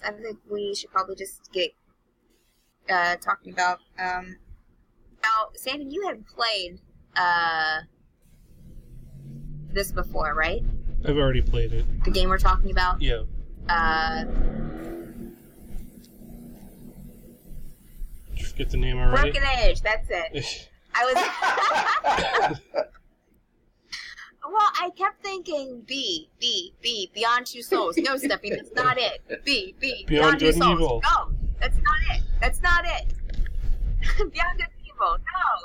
I think we should probably just get talking about. Now, Sandy, you had played this before, right? I've already played it. The game we're talking about? Yeah. Just get the name already. Broken Age, that's it. I was... Well, I kept thinking B, Beyond Two Souls. No, Steffi, that's not it. B, Beyond Two Souls. Evil. No, that's not it. That's not it. Beyond Good and Evil.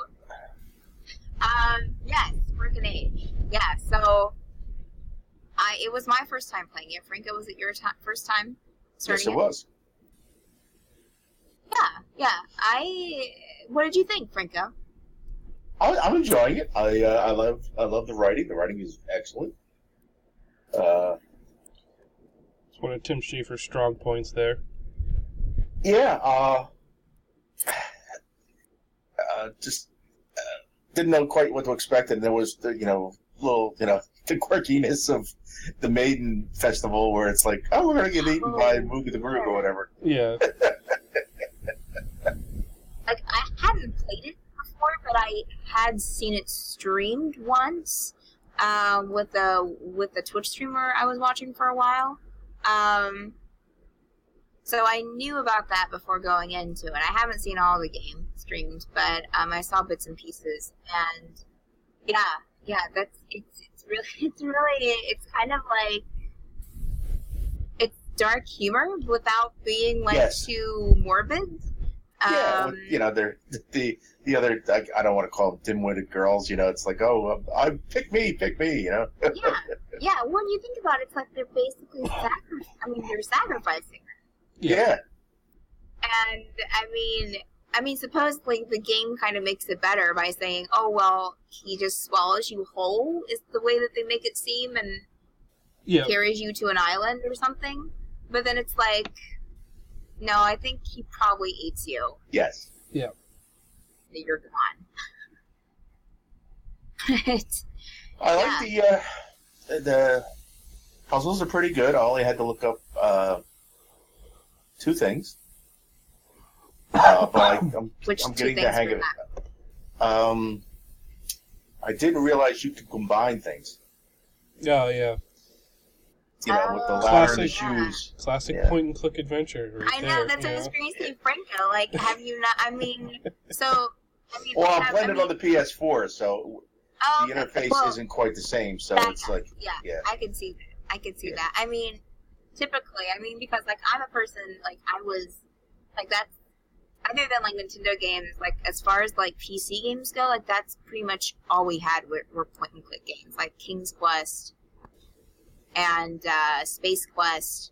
No. Yes, Broken Age. Yeah, so it was my first time playing it. Franco, was it your first time starting Yes, it was. Yeah. What did you think, Franco? I'm enjoying it. I love the writing. The writing is excellent. It's one of Tim Schafer's strong points there. Yeah. Just didn't know quite what to expect, and there was the the quirkiness of the Maiden Festival, where it's like, oh, we're gonna get eaten by Moogie the Groove or whatever. Yeah. Like, I hadn't played it before, but I had seen it streamed once with the Twitch streamer I was watching for a while. So I knew about that before going into it. I haven't seen all the game streamed, but I saw bits and pieces, and yeah, it's kind of like, it's dark humor without being like too morbid. Yeah, they're the other. I don't want to call them dim-witted girls. It's like, oh, pick me. Yeah. When you think about it, it's like they're basically they're sacrificing them. Yeah. And I mean, supposedly the game kind of makes it better by saying, oh well, he just swallows you whole, is the way that they make it seem, and carries you to an island or something. But then it's like, no, I think he probably eats you. Yes. Yeah. You're gone. I like the puzzles are pretty good. I only had to look up 2 things. But I'm getting the hang of it. I didn't realize you could combine things. Oh, yeah. With the ladder and the shoes. Classic point-and-click adventure. Right I know, there, that's what I was going to say, Franco. Like, have you not... Well, I'm playing it on the PS4, so the interface isn't quite the same, so it's like... Yeah, I can see that. I mean, typically, because, like, I'm a person, like, I was... Like, that's... Other than, like, Nintendo games, like, as far as, like, PC games go, like, that's pretty much all we had were point-and-click games. Like, King's Quest and Space Quest.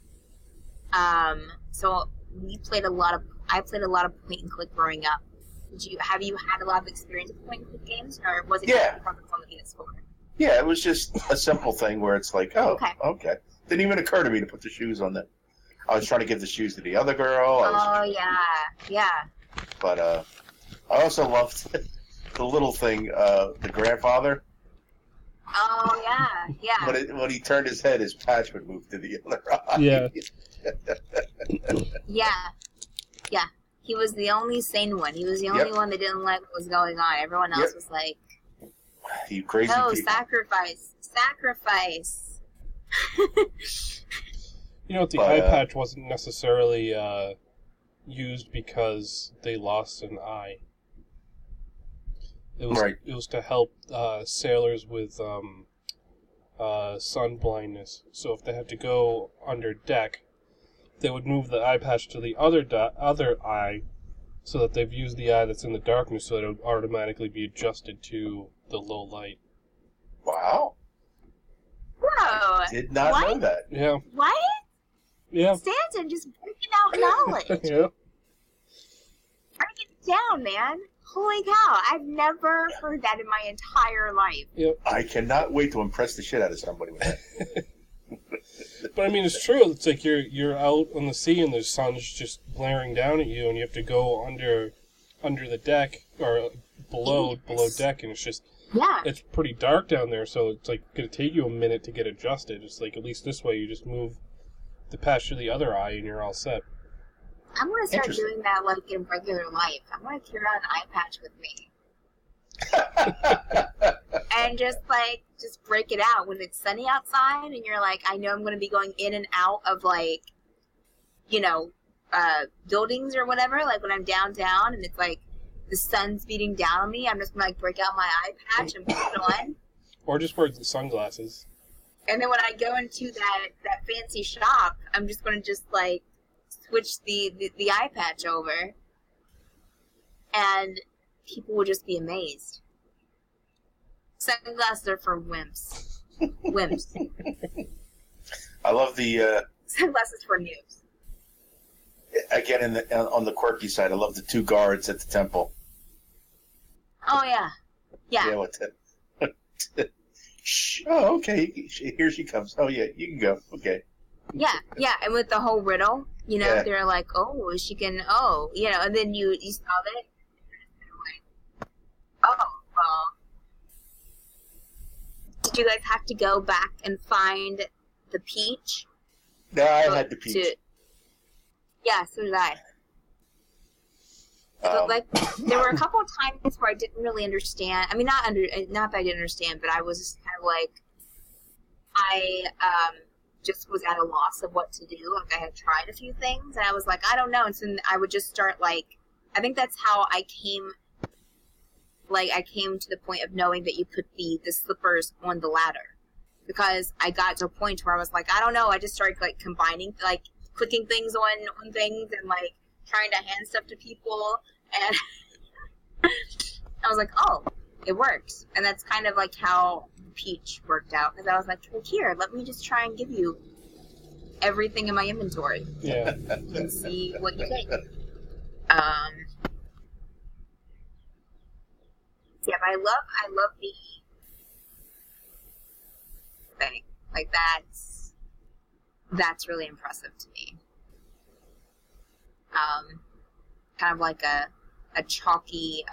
So I played a lot of point and click growing up. Have you had a lot of experience with point and click games, or was it just from the PS4? Yeah, it was just a simple thing where it's like, oh, okay. Didn't even occur to me to put the shoes on the. I was trying to give the shoes to the other girl. Yeah. But I also loved the little thing, the grandfather. Oh yeah. When he turned his head, his patch would move to the other eye. Yeah. Yeah. He was the only sane one. He was the only one that didn't like what was going on. Everyone else was like, "You crazy people." Sacrifice. The eye patch wasn't necessarily used because they lost an eye. It was to help sailors with sun blindness. So if they had to go under deck, they would move the eye patch to the other eye, so that they've used the eye that's in the darkness, so that it would automatically be adjusted to the low light. Wow. Whoa. Did not know that. Yeah. What? Yeah. Stanton just breaking out knowledge. Yeah. Break it down, man. Holy cow. I've never heard that in my entire life. Yep. I cannot wait to impress the shit out of somebody with that. But I mean, it's true. It's like you're out on the sea and the sun's just glaring down at you, and you have to go under the deck or below deck, and it's just it's pretty dark down there. So it's like going to take you a minute to get adjusted. It's like, at least this way you just move the patch to the other eye, and you're all set. I'm gonna start Interesting. doing that like in regular life. I'm gonna carry around an eye patch with me and just break it out when it's sunny outside, and you're like, I know I'm gonna be going in and out of like, buildings or whatever. Like when I'm downtown and it's like the sun's beating down on me, I'm just gonna like break out my eye patch and put it on. Or just wear the sunglasses. And then when I go into that fancy shop, I'm just gonna like switch the eye patch over, and people will just be amazed. Sunglasses are for wimps. Wimps. I love the Sunglasses for noobs. again on the quirky side. I love the 2 guards at the temple. Oh yeah. Yeah, with the shh. Oh, okay. Here she comes. Oh yeah, you can go. Okay. Yeah, and with the whole riddle, Yeah. they're like, oh, she can, and then you solve it. Oh, well. Did you guys have to go back and find the peach? No, I had the peach. Yeah, so did I. But there were a couple of times where I didn't really understand. I mean, not that I didn't understand, but I was just kind of like, I just was at a loss of what to do. Like I had tried a few things, and I was like, I don't know. And so then I would just start like, I think that's how I came. Like I came to the point of knowing that you put the slippers on the ladder, because I got to a point where I was like, I don't know. I just started like combining, like clicking things on things and like trying to hand stuff to people, and I was like, oh, it works. And that's kind of like how Peach worked out, because I was like, here, let me just try and give you everything in my inventory Yeah. and see what you think. Yeah, but I love the thing. Like that's really impressive to me. Kind of like a chalky,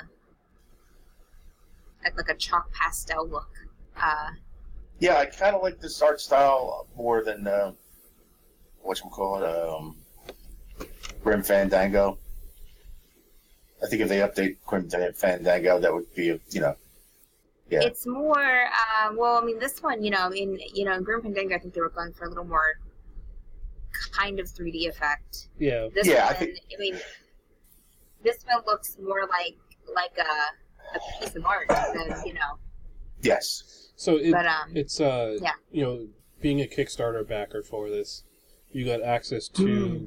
like a chalk pastel look. Yeah, I kind of like this art style more than whatchamacallit, Grim Fandango. I think if they update Grim Fandango, that would be, yeah. It's more, well, I mean, this one, in Grim Fandango, I think they were going for a little more kind of 3D effect. Yeah. This Yeah, one, I think- this one looks more like a piece of art than, Yes. So But, it's yeah. Being a Kickstarter backer for this, you got access to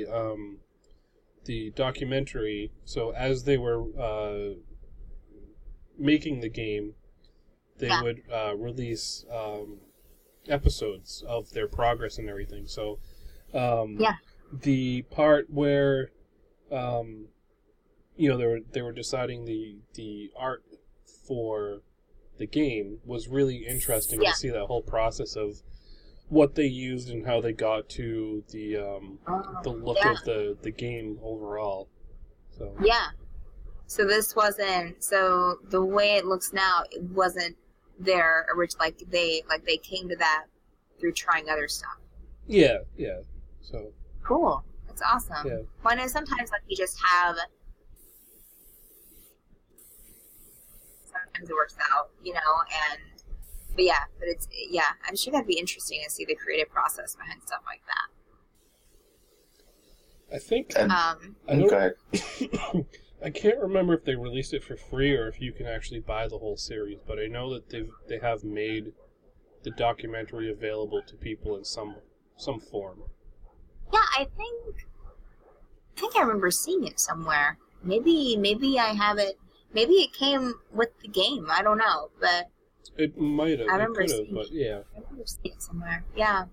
the documentary. So as they were making the game, they Yeah. would release episodes of their progress and everything. So the part where they were deciding the art for the game was really interesting Yeah. to see that whole process of what they used and how they got to the look Yeah. of the game overall. So Yeah. So this wasn't. So the way it looks now, it wasn't their original. Like they came to that through trying other stuff. yeah. So Cool. That's awesome. Yeah. Well, I know sometimes like you just have. Sometimes it works out, but it's I'm sure that'd be interesting to see the creative process behind stuff like that. I think And, I don't- go ahead. I can't remember if they released it for free or if you can actually buy the whole series, but I know that they have made the documentary available to people in some form. Yeah, I think I remember seeing it somewhere. Maybe I have it. Maybe it came with the game. I don't know, but It might have. I It remember could have, seeing but yeah. I remember seeing it somewhere. Yeah.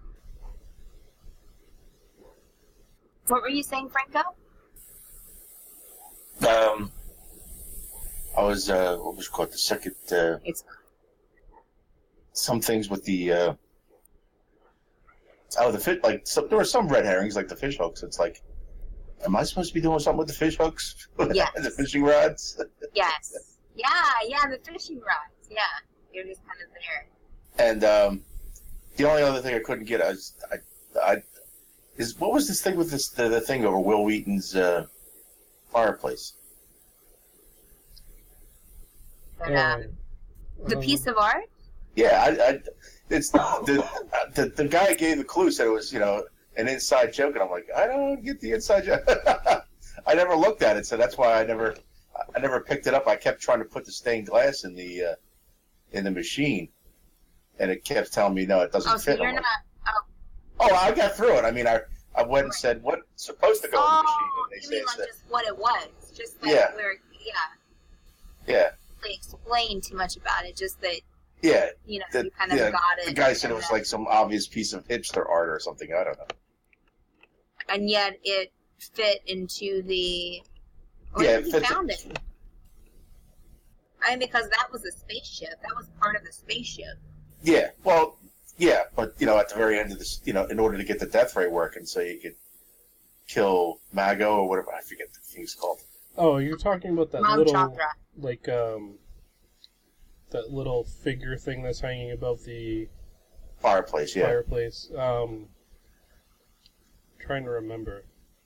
What were you saying, Franco? I was what was it called, the second It's some things with the the fish, like there were some red herrings like the fish hooks. It's like, am I supposed to be doing something with the fish hooks? Yes. The fishing rods. yes. Yeah, the fishing rods. Yeah, you're just kind of there. And the only other thing I couldn't get, I what was this thing with the thing over Will Wheaton's fireplace? But, the piece of art? Yeah, it's the guy gave the clue, said it was an inside joke, and I'm like, I don't get the inside joke. I never looked at it, so that's why I never picked it up. I kept trying to put the stained glass in the machine, and it kept telling me no, it doesn't fit. So you're not. Oh, I got through it. I mean, I went and said what's supposed to go in the machine, and they you mean said, just what it was, just like yeah. where, Yeah. They explained too much about it, just that. Yeah. You kind of got it. The guy said it was like some obvious piece of hipster art or something. I don't know. And yet it fit into the. Where you found it. I mean, because that was a spaceship. That was part of the spaceship. Yeah. Well. Yeah, but at the very end of this, in order to get the death ray working, so you could kill Mago or whatever, I forget the thing's called. Oh, you're talking about that Mom little, Chakra. like, that little figure thing that's hanging above the fireplace. Yeah. Fireplace. Trying to remember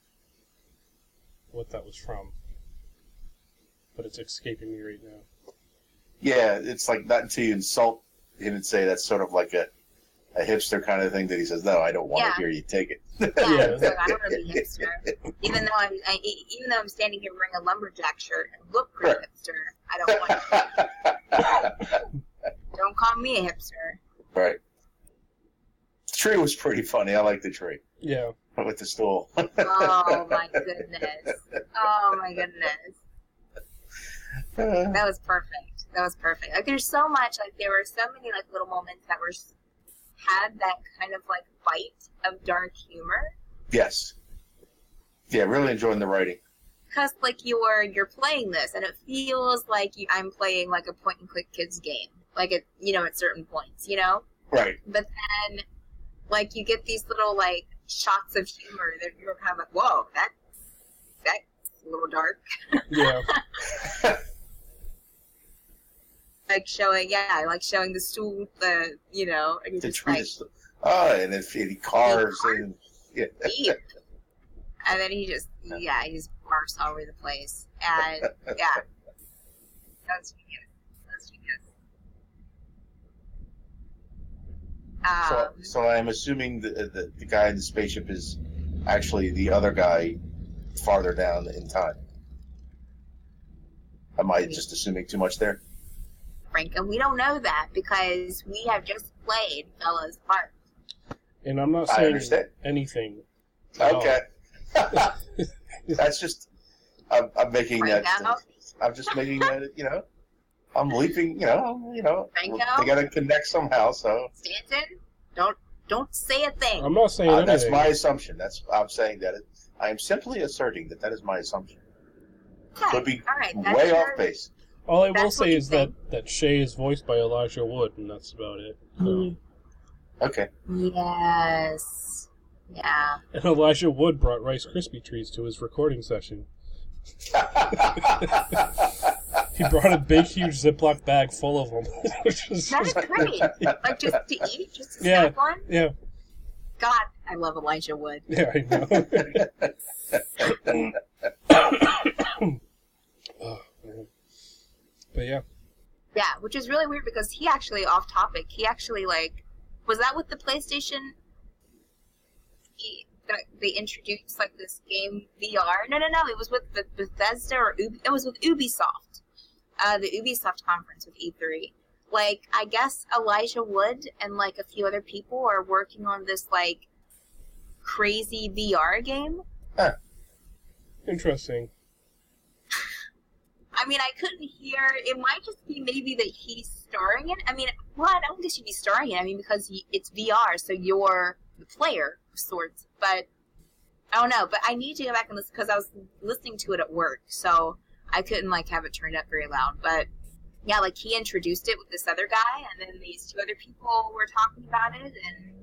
what that was from, but it's escaping me right now. Yeah, it's like not until you insult him and say that's sort of like a hipster kind of thing that he says, no, I don't want to hear you take it. Yeah, it's like, I don't want to be hipster. Even though I'm standing here wearing a lumberjack shirt and look pretty hipster, I don't want to. Don't call me a hipster. Right. The tree was pretty funny. I like the tree. Yeah. With the stool. Oh my goodness. Oh my goodness. That was perfect. Like, there's so much, like, there were so many, like, little moments that had that kind of, like, bite of dark humor. Yes. Yeah, really enjoying the writing. Because, like, you're playing this, and it feels like I'm playing, like, a point-and-click kids game. Like, at certain points, Right. But then, like, you get these little, like, shots of humor that you're kind of like, whoa, that's a little dark. Yeah. like showing the stool, and you're the just tree. like, and then cars and yeah. deep. And then he just barks all over the place. And yeah. That's genius. So I'm assuming the guy in the spaceship is actually the other guy farther down in time. Am I just assuming too much there? Frank, and we don't know that because we have just played Bella's part. And I'm not saying anything. Okay. That's just I'm making Frank that. out. I'm just making that. I'm leaping. Franco? They got to connect somehow. So Stanton, don't say a thing. I'm not saying anything. That's my assumption. I'm saying that. I am simply asserting that is my assumption. Okay. Could be all right. way off base. All I will say is that Shay is voiced by Elijah Wood, and that's about it. So. Okay. Yes. Yeah. And Elijah Wood brought Rice Krispie treats to his recording session. He brought a big, huge Ziploc bag full of them. That's great. Like, just to eat? Just to snack on? Yeah. God, I love Elijah Wood. Yeah, I know. Oh, man. But yeah. Yeah, which is really weird because he actually, off topic, was that with the PlayStation? They introduced, like, this game VR? No, it was with Bethesda it was with Ubisoft. The Ubisoft conference with E3. Like, I guess Elijah Wood and, like, a few other people are working on this, like, crazy VR game. Huh. Interesting. I mean, I couldn't hear. It might just be maybe that he's starring in. I mean, well, I don't guess he'd be starring in. I mean, because it's VR, so you're the player of sorts. But I don't know. But I need to go back and listen because I was listening to it at work, so I couldn't like have it turned up very loud. But yeah, like he introduced it with this other guy, and then these two other people were talking about it,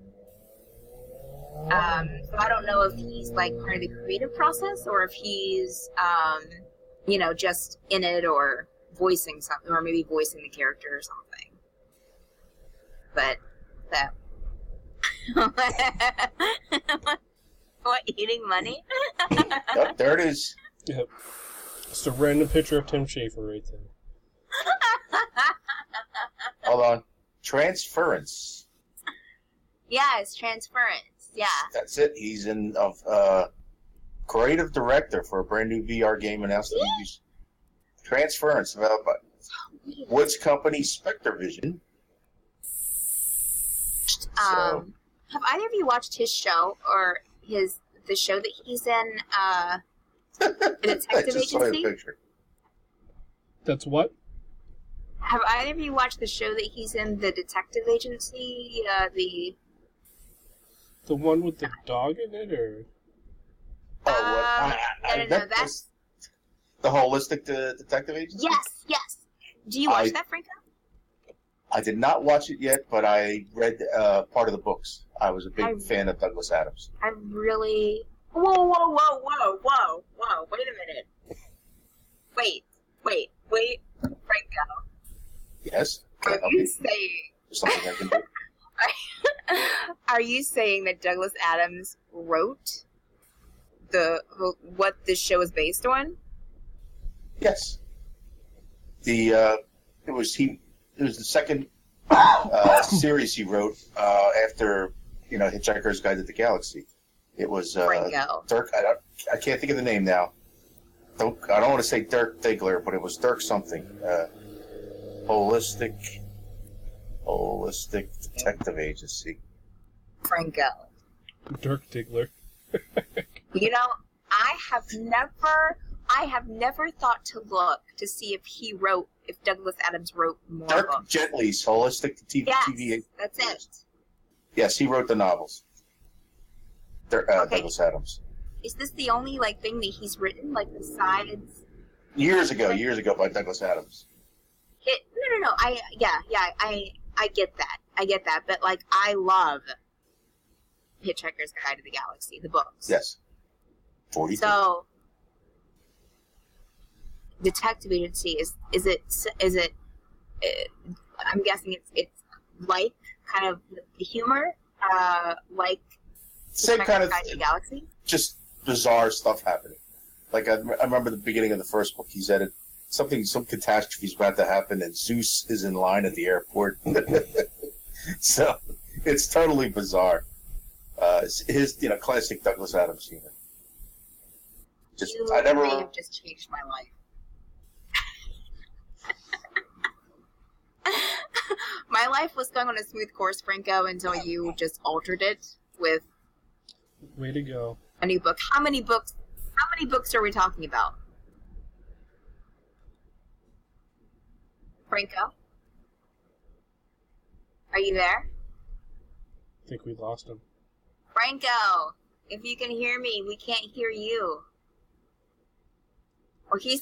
and so I don't know if he's like part of the creative process or if he's just in it or voicing something, or maybe voicing the character or something. But that What, eating money? Yep, there it is. Yep. Just a random picture of Tim Schafer right there. Hold on. Transference. Yeah, it's transference. Yeah. That's it. He's in creative director for a brand new VR game announced at the Transference, developed by Woods Company Spectravision. Have either of you watched his show or the show that he's in? The Detective I just saw Agency. the picture. That's what? Have either of you watched the show that he's in, the Detective Agency? The one with the dog in it, or? Oh, what? No, that's the holistic detective agency. yes. Do you watch that, Franco? I did not watch it yet, but I read part of the books. I was a big fan of Douglas Adams. I really. Whoa! Wait a minute. Wait, Franco. Yes. Are you saying? There's something I can do. Are you saying that Douglas Adams wrote what this show is based on? Yes. It was the second series he wrote after Hitchhiker's Guide to the Galaxy. It was Dirk. I can't think of the name now. I don't want to say Dirk Diggler, but it was Dirk something. Holistic Detective Agency. Franco. Dirk Diggler. I have never thought to look to see if Douglas Adams wrote more Dirk books. Gently's Holistic TV. Yes, that's it. Yes, he wrote the novels. Douglas Adams. Is this the only thing that he's written, besides? Years ago by Douglas Adams. No. I get that. But I love Hitchhiker's Guide to the Galaxy, the books. Yes. 42. So, Detective Agency is it? I'm guessing it's like kind of the humor, like same kind of Guide to the Galaxy. Just bizarre stuff happening. I remember the beginning of the first book. He said some catastrophe is about to happen, and Zeus is in line at the airport. So it's totally bizarre. His classic Douglas Adams humor. You may have just changed my life. My life was going on a smooth course, Franco, until you just altered it with Way to go. a new book. How many books are we talking about? Franco? Are you there? I think we lost him. Franco, if you can hear me, we can't hear you. Or if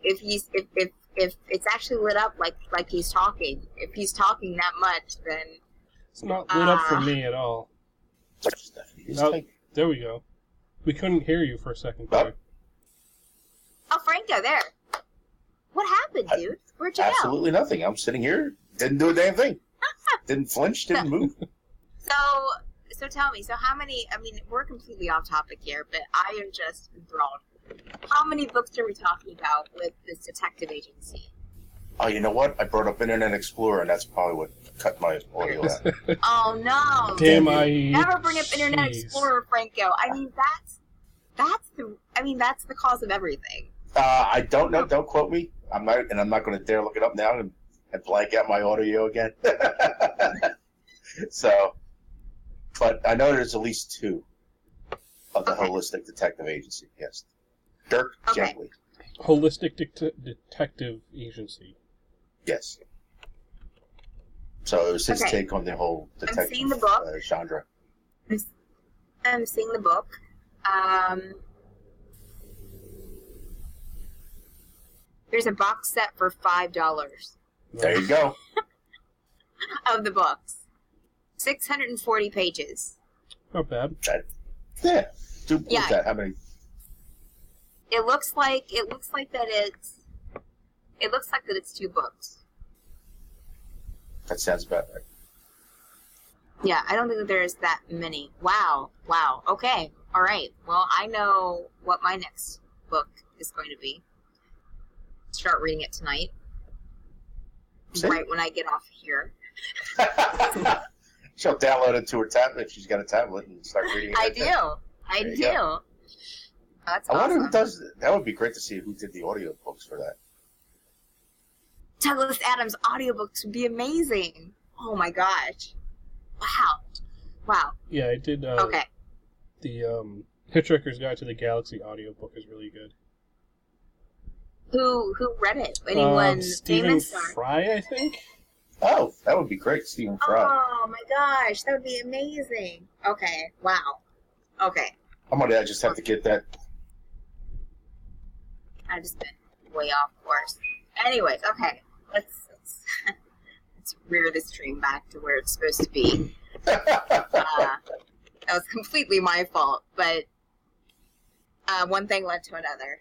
it's actually lit up like he's talking. If he's talking that much, then It's not lit up for me at all. Oh, there we go. We couldn't hear you for a second there. Oh, Franco, there. What happened, dude? Where'd you go? Absolutely nothing. I'm sitting here, didn't do a damn thing. Didn't flinch, didn't move. So tell me, we're completely off topic here, but I am just enthralled. How many books are we talking about with this detective agency? Oh, you know what? I brought up Internet Explorer, and that's probably what cut my audio out. Oh, no. Damn, I Never bring up Internet Explorer, Franco. That's the cause of everything. I don't know. Don't quote me. I'm not going to dare look it up now and blank out my audio again. So, but I know there's at least two of the Holistic Detective Agency. Yes, Dirk Gently. Holistic Detective Agency. Yes. So it was his take on the whole detective genre. I'm seeing the book. There's a box set for $5. There you go. Of the books. 640 pages. Not bad. Yeah. That. How many? It looks like that it's 2 books. That sounds about right. Yeah, I don't think that there's that many. Wow. Okay. All right. Well, I know what my next book is going to be. Start reading it tonight. See? Right when I get off here. She'll download it to her tablet if she's got a tablet and start reading it. I do. I There you do. go. That's I wonder awesome. who does that. That would be great to see who did the audiobooks for that. Douglas Adams audiobooks would be amazing. Oh my gosh. Wow. Yeah, I did. Okay. The Hitchhiker's Guide to the Galaxy audiobook is really good. Who read it? Anyone Stephen famous? Or? Fry, I think. Oh, that would be great, Stephen Fry. Oh my gosh, that would be amazing. Okay. Wow. Okay. I just have to get that. I just been way off course. Anyways, okay. Let's rear the stream back to where it's supposed to be. That was completely my fault, but one thing led to another.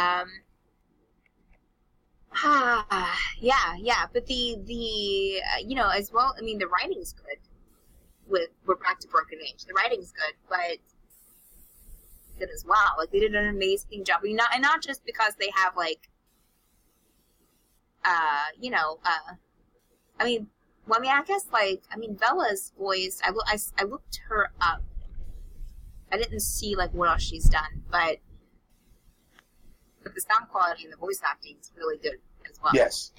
Yeah, but the as well. I mean, the writing's good. We're back to Broken Age. The writing's good, but good as well. Like they did an amazing job. And not just because they have like, I guess Bella's voice. I looked her up. I didn't see like what else she's done, but the sound quality and the voice acting is really good as well. Yes.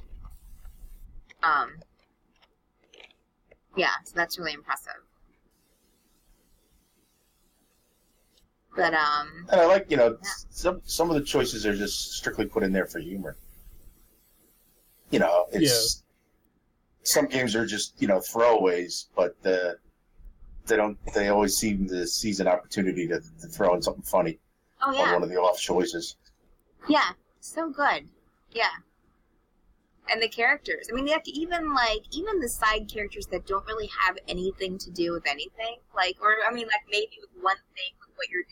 Yeah, so that's really impressive. But And I like, some of the choices are just strictly put in there for humor. It's some games are just throwaways, but they always seem to seize an opportunity to throw in something funny on one of the off choices. Yeah, so good. Yeah. And the characters. I mean, even the side characters that don't really have anything to do with anything. Maybe with one thing with what you're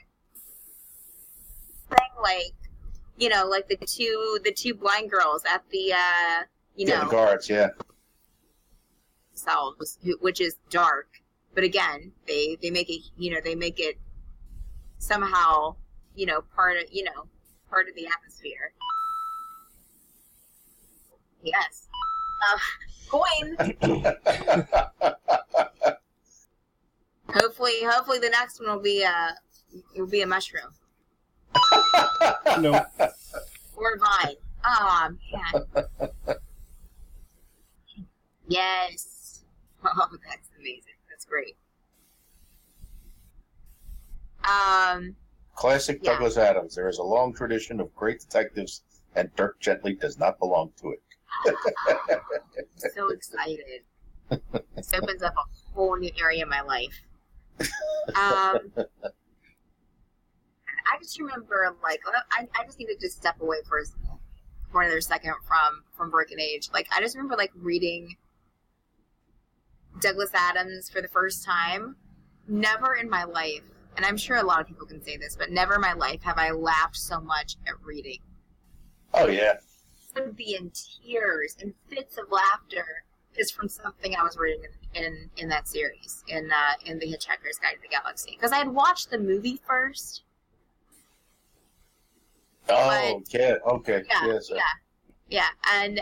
doing. Like the two blind girls at the, the guards, yeah. Selves, which is dark. But again, they make it somehow, part of the atmosphere. Yes. Coin. Hopefully the next one will be a mushroom. No. Or a vine. Oh man. Yes. Oh, that's amazing. That's great. Classic Douglas Adams. There is a long tradition of great detectives, and Dirk Gently does not belong to it. So excited. This opens up a whole new area of my life. I just remember, I just need to just step away for another second from Broken Age. I just remember, reading Douglas Adams for the first time. Never in my life, and I'm sure a lot of people can say this, but never in my life have I laughed so much at reading. Oh, yeah. I would be in tears and fits of laughter just from something I was reading in that series, in The Hitchhiker's Guide to the Galaxy. Because I had watched the movie first. Oh, yeah, okay. Yeah, and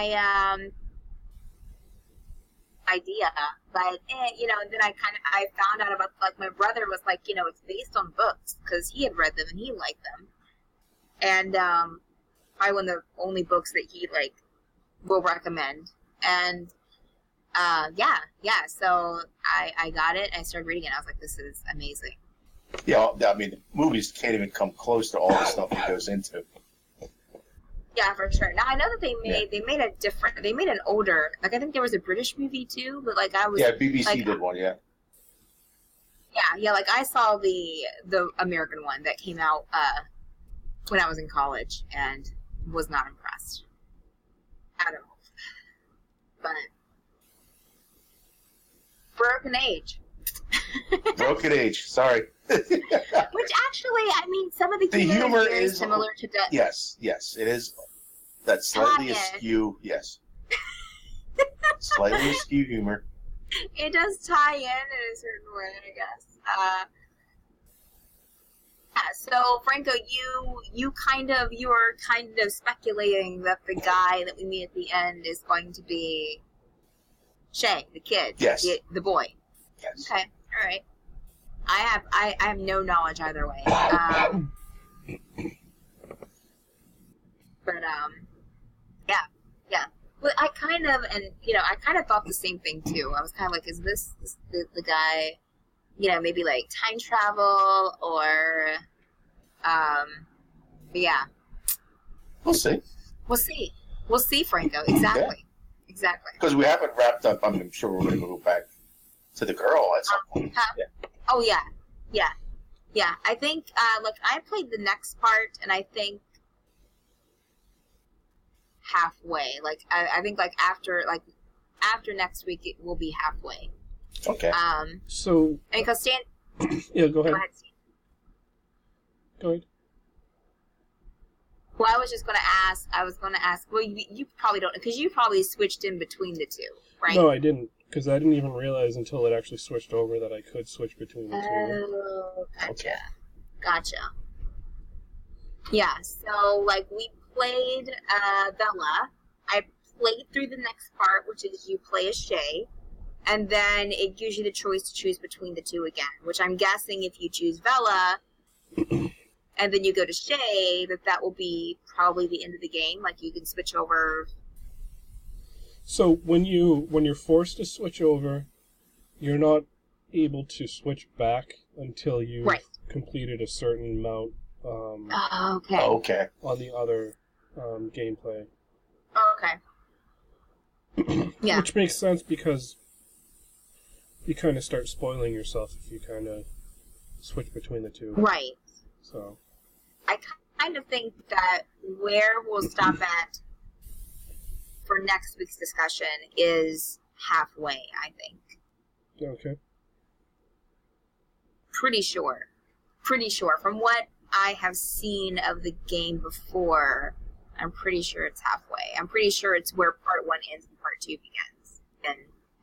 idea, but then I found out about, my brother was it's based on books, because he had read them and he liked them. And, probably one of the only books that he will recommend. And so I got it and I started reading it. I was like, this is amazing. Yeah, I mean, the movies can't even come close to all the stuff he goes into. Yeah, for sure. Now I know that they made an older, I think there was a British movie too, but BBC did one, yeah. Yeah, I saw the American one that came out when I was in college and was not impressed at all. But Broken Age. Broken Age, sorry. Which actually, some of the humor is very similar to Death. Yes, it is. That's slightly askew, yes. Slightly askew humor. It does tie in a certain way, I guess. Yeah, so Franco, you were kind of speculating that the guy that we meet at the end is going to be Shay, the kid, Yes. the boy. Yes. Okay, all right. I have no knowledge either way. But yeah. But I kind of thought the same thing too. I was kind of like, is this the guy? Maybe like time travel or, but yeah. We'll see. We'll see, Franco. Exactly. Exactly. Because we haven't wrapped up. I'm sure we're going to go back to the girl at some point. Yeah. Oh yeah. I think look, I played the next part, and I think halfway. Like I think like after next week it will be halfway. Okay. So. And because Stan. Yeah, go ahead. Stan. Go ahead. Well, I was going to ask. Well, you probably don't, because you probably switched in between the two, right? No, I didn't, because I didn't even realize until it actually switched over that I could switch between the two. Oh, gotcha. Yeah, so, like, we played Bella. I played through the next part, which is you play as Shay, and then it gives you the choice to choose between the two again, which I'm guessing if you choose Bella, and then you go to Shay, that will be probably the end of the game. Like, you can switch over. So when you're forced to switch over, you're not able to switch back until you've completed a certain amount. Okay. On the other gameplay. Oh, okay. Yeah. Which makes sense because you kind of start spoiling yourself if you kind of switch between the two. Right. So. I kind of think that where we'll stop at for next week's discussion is halfway, I think. Okay. Pretty sure. From what I have seen of the game before, I'm pretty sure it's halfway. I'm pretty sure it's where part 1 ends and part 2 begins. And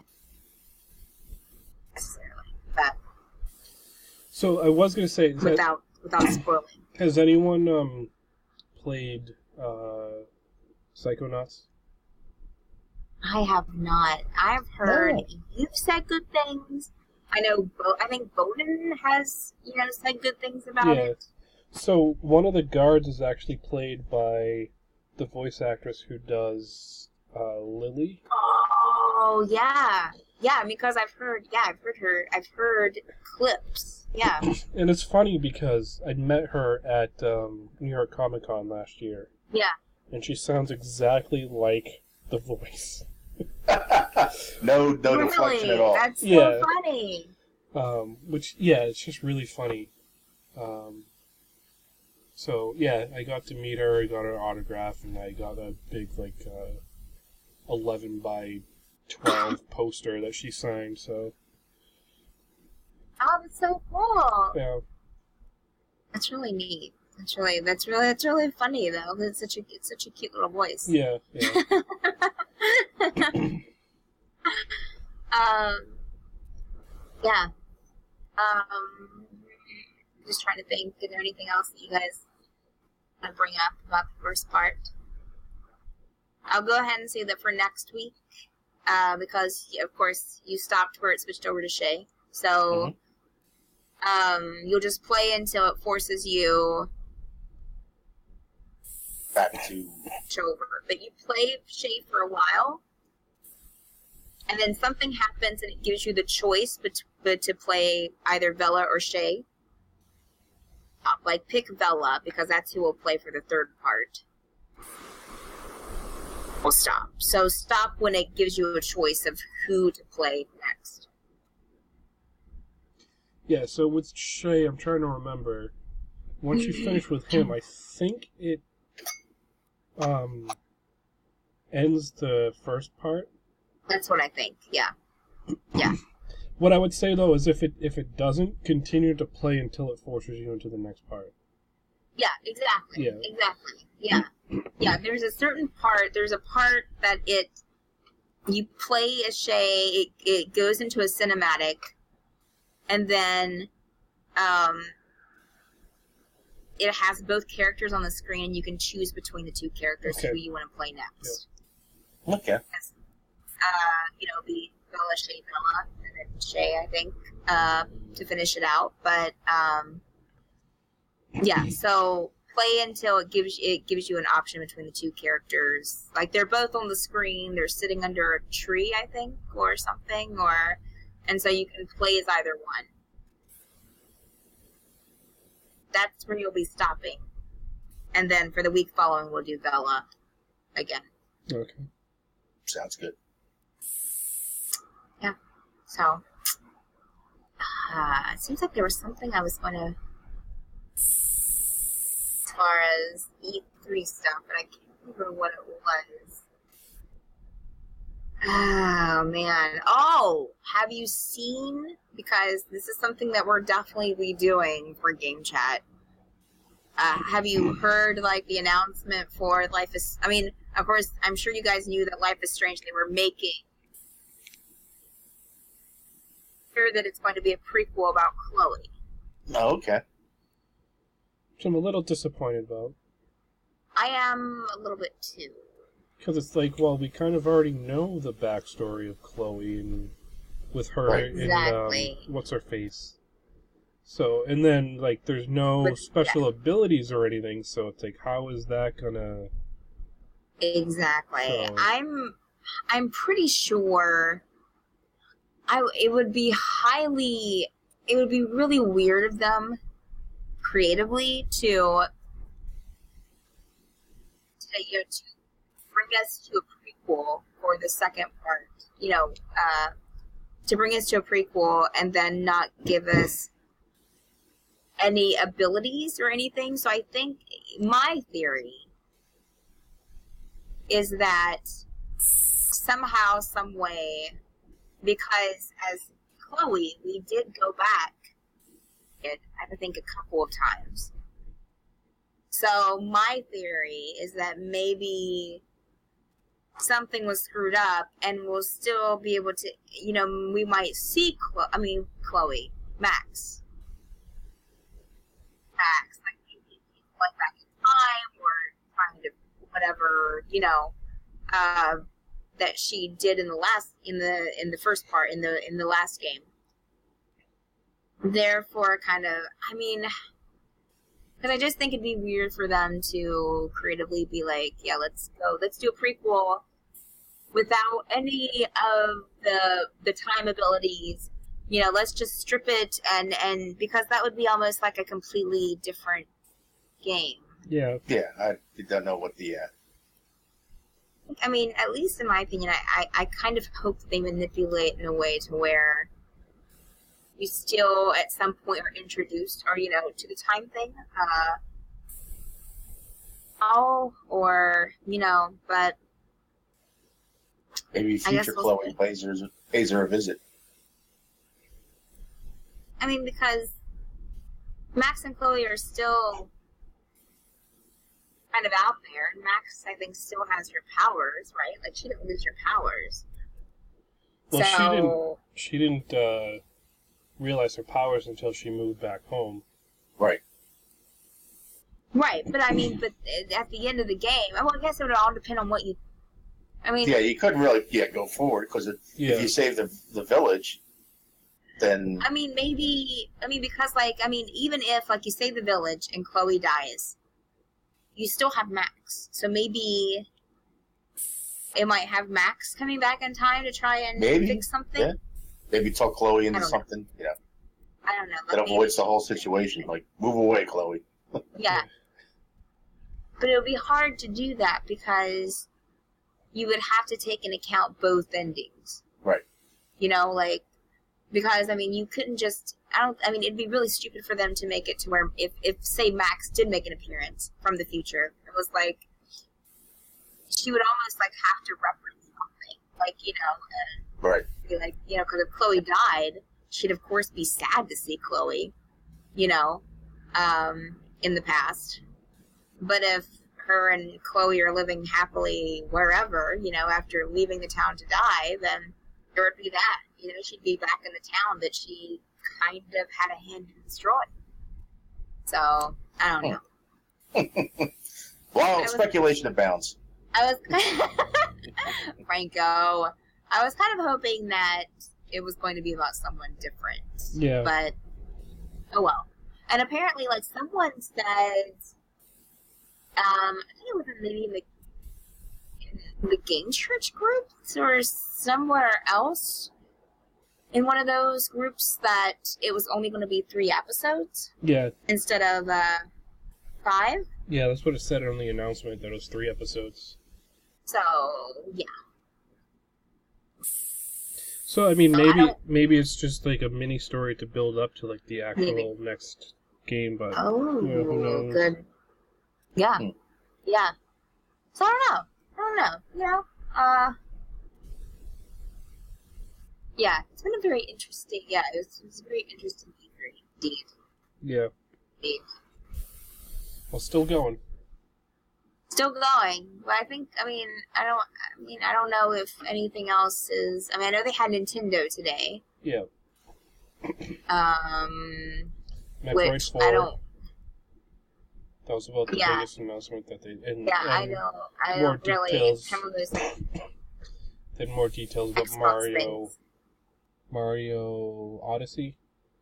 necessarily. But so I was going to say... without spoiling. Has anyone played Psychonauts? I have not. I've heard you've said good things. I know. I think Bowden has, said good things about it. So one of the guards is actually played by the voice actress who does Lily. Oh yeah, because I've heard clips. Yeah. And it's funny because I met her at New York Comic Con last year. Yeah. And she sounds exactly like the voice. No deflection at all. That's so funny. It's just really funny. So, yeah, I got to meet her, I got her autograph, and I got a big, 11 by 12 poster that she signed, so... Oh, that's so cool. Yeah. That's really neat. That's really funny though. It's such a cute little voice. Yeah. Yeah. Just trying to think. Is there anything else that you guys want to bring up about the first part? I'll go ahead and say that for next week, because of course you stopped where it switched over to Shay, so. You'll just play until it forces you back to over. But you play Shay for a while, and then something happens and it gives you the choice to play either Vela or Shay. Like, pick Vela, because that's who will play for the third part. We'll stop. So stop when it gives you a choice of who to play next. Yeah, so with Shay, I'm trying to remember. Once you finish with him, I think it ends the first part. That's what I think, yeah. Yeah. What I would say, though, is if it doesn't, continue to play until it forces you into the next part. Yeah, exactly. Yeah. Exactly. Yeah. Yeah, there's a part that it you play as Shay. It goes into a cinematic, and then it has both characters on the screen, and you can choose between the two characters who you want to play next. Yeah. Okay. Be Bella, Shay, Bella, and then Shay, I think, to finish it out. But yeah, so play until it gives you an option between the two characters. Like, they're both on the screen. They're sitting under a tree, I think, or something, and so you can play as either one. That's where you'll be stopping. And then for the week following, we'll do Bella again. Okay. Sounds good. Yeah. So, it seems like there was something I was going to, as far as E3 stuff, but I can't remember what it was. Oh, man. Oh, have you seen, because this is something that we're definitely redoing for Game Chat. Have you heard, like, the announcement for Life is... I mean, of course, I'm sure you guys knew that Life is Strange, they were making... Sure that it's going to be a prequel about Chloe. Oh, okay. Which I'm a little disappointed about. I am a little bit, too. Because it's like, well, we kind of already know the backstory of Chloe and with her Exactly. in What's-Her-Face. So, and then, like, there's no special abilities or anything, so it's like, how is that gonna... Exactly. So... I'm pretty sure it would be really weird of them creatively to bring us to a prequel for the second part, to bring us to a prequel and then not give us any abilities or anything. So I think my theory is that somehow, some way, because as Chloe, we did go back, I think, a couple of times. So my theory is that maybe something was screwed up, and we'll still be able to, we might see Chloe, Max, like maybe going back in time or trying to whatever, that she did in the first part in the last game. Therefore, kind of, because I just think it'd be weird for them to creatively be like, yeah, let's do a prequel without any of the time abilities. Let's just strip it, and because that would be almost like a completely different game. Yeah. Yeah, I don't know what the... at least in my opinion, I kind of hope they manipulate in a way to where you still at some point are introduced, or to the time thing, but maybe future Chloe pays her a visit. Because Max and Chloe are still kind of out there, and Max, I think, still has her powers, right? Like, she didn't lose her powers. Well, she didn't realize her powers until she moved back home. Right. Right, but at the end of the game, I guess it would all depend on what you... Yeah, you couldn't really go forward, because if you save the village, then... even if, like, you save the village and Chloe dies, you still have Max. So maybe it might have Max coming back in time to try and fix something. Yeah. Maybe talk Chloe into something. Yeah. I don't know. That avoids the whole situation. Like, move away, Chloe. Yeah. But it would be hard to do that because you would have to take into account both endings. Right. Because, you couldn't just... it'd be really stupid for them to make it to where if say, Max did make an appearance from the future, it was like, she would almost, like, have to reference something. Like, right. Be like, because if Chloe died, she'd, of course, be sad to see Chloe, in the past. But if her and Chloe are living happily wherever, after leaving the town to die, then there would be that. She'd be back in the town that she kind of had a hand in destroying. So, I don't know. Well, speculation abounds. I was Franco. I was kind of hoping that it was going to be about someone different. Yeah. But, oh well. And apparently, someone said, I think it was maybe in the Games Church groups or somewhere else in one of those groups that it was only going to be 3 episodes. Yeah. Instead of 5. Yeah, that's what it said on the announcement, that it was 3 episodes. So, yeah. So, I mean, maybe it's just a mini story to build up to the actual next game, but who knows? Good. Yeah. Hmm. Yeah. So I don't know. Yeah, it's been a very interesting. Yeah, it was a very interesting E3 indeed. Yeah. Indeed. Well, still going. Still going, but I don't know if anything else is. I know they had Nintendo today. Yeah. Metroid Which 4. I don't. That was about the biggest announcement that they. I know. I more don't really. details. Some of those Then more details about Xbox things. Mario Odyssey.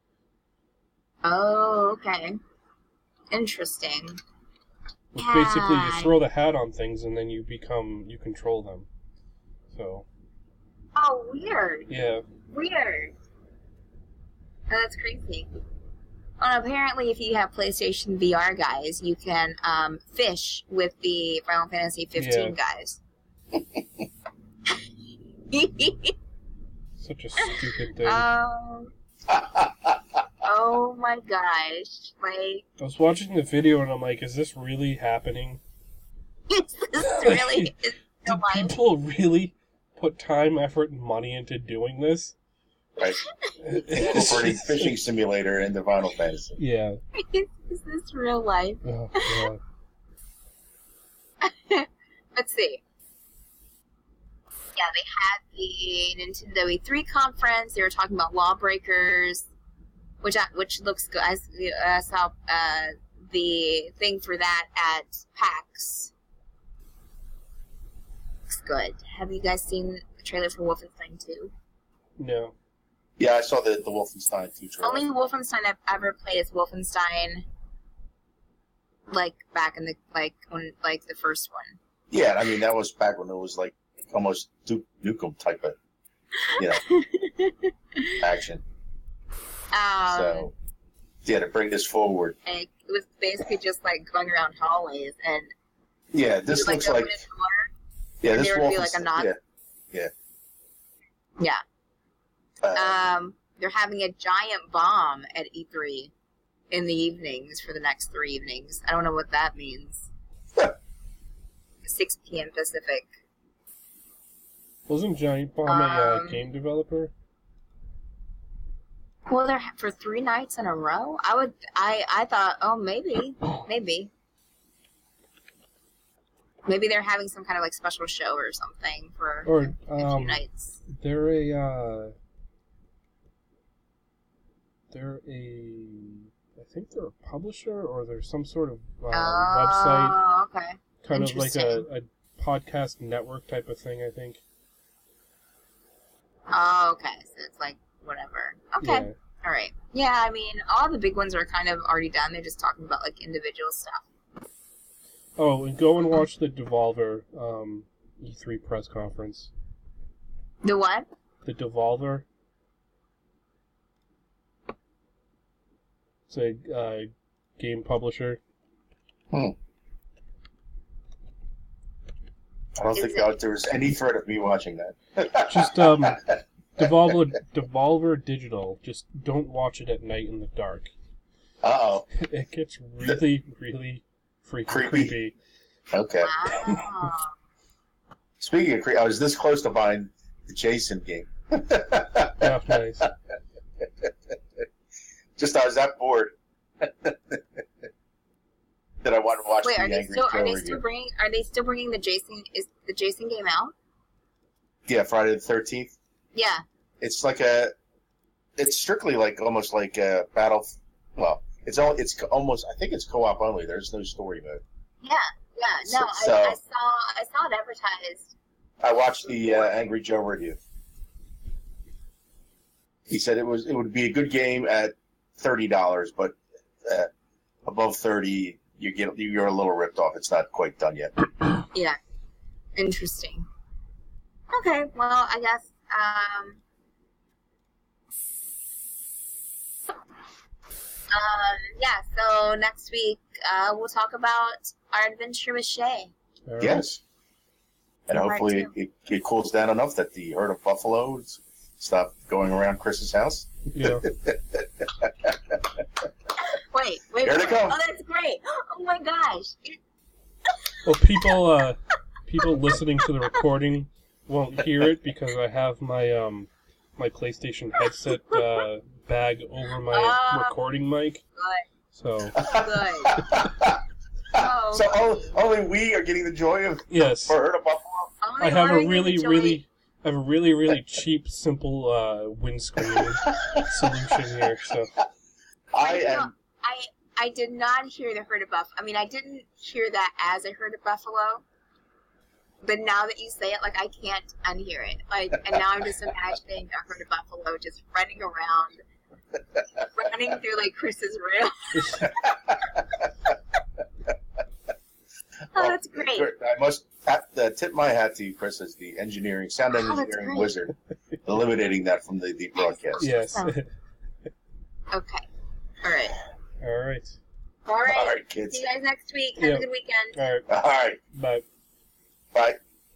Oh, okay. Interesting. Which basically you throw the hat on things and then you control them. So. Oh, weird. Yeah. Weird. Oh, that's crazy. Well, apparently, if you have PlayStation VR, guys, you can fish with the Final Fantasy 15 guys. Such a stupid thing. Oh my gosh! I was watching the video and I'm like, "Is this really happening? Is this really? Did people really put time, effort, and money into doing this?" Right. Incorporating fishing simulator into Final Fantasy. Yeah. Is this real life? Oh, God. Let's see. Yeah, they had the Nintendo E3 conference. They were talking about Lawbreakers, which looks good. I saw the thing for that at PAX. Looks good. Have you guys seen the trailer for Wolfenstein 2? No. Yeah, I saw the Wolfenstein 2 trailer. Only Wolfenstein I've ever played is Wolfenstein, back in the the first one. Yeah, that was back when it was almost Duke Nukem type of, action. So, yeah, to bring this forward. It was basically just going around hallways and. Yeah, this looks like. Yeah, this there would be a knock. Yeah. Yeah. They're having a giant bomb at E3 in the evenings for the next 3 evenings. I don't know what that means. 6 p.m. Pacific. Wasn't Giant Bomb a game developer? Well, they're for 3 nights in a row. I thought, oh, maybe they're having some kind of special show or something for a few nights. I think they're a publisher, or they're some sort of website. Okay. Kind of like a podcast network type of thing, I think. Oh, okay. So it's whatever. Okay. Yeah. All right. Yeah, all the big ones are kind of already done. They're just talking about individual stuff. Oh, and go and watch the Devolver E3 press conference. The what? The Devolver. It's a game publisher. I don't think there was any threat of me watching that. Just Devolver Digital. Just don't watch it at night in the dark. Uh-oh. It gets really, really freaking creepy. Okay. Wow. Speaking of creepy, I was this close to buying the Jason game. Yeah, nice. Just I was that bored. that I want to watch. Wait, the are they Angry still Joe are they review. still bringing the Jason? Is the Jason game out? Yeah, Friday the 13th. Yeah. It's like it's strictly like almost like a battle. Well, it's almost. I think it's co-op only. There's no story mode. Yeah. No, So- I saw it advertised. I watched the Angry Joe review. He said it would be a good game at $30, but above 30, you're a little ripped off. It's not quite done yet. Yeah. Interesting. Okay, well, I guess, yeah, so next week, we'll talk about our adventure with Shay. All right. Yes. And Part hopefully two. it cools down enough that the herd of buffaloes stop going around Chris's house. Yeah. Wait. Here they come. Oh, that's great. Oh my gosh. Well, people listening to the recording won't hear it because I have my my PlayStation headset bag over my recording mic. Good. So Good. Oh, So only we are getting the joy of yes, for herd of buffalo. only I have a Lauren really, enjoyed- really, I have a really cheap, simple windscreen solution here. So I did not hear the herd of buffalo. I mean, I didn't hear that as a herd of buffalo. But now that you say it, like, I can't unhear it. Like, and now I'm just imagining a herd of buffalo just running around, running through, like, Chris's room. Oh, that's great. I must tip my hat to you, Chris, as the sound Oh, that's engineering great. wizard, eliminating that from the broadcast. yes. Oh. Okay. All right. All right. All right. All right, kids. See you guys next week. Have Yeah. a good weekend. All right. All right. Bye. Bye.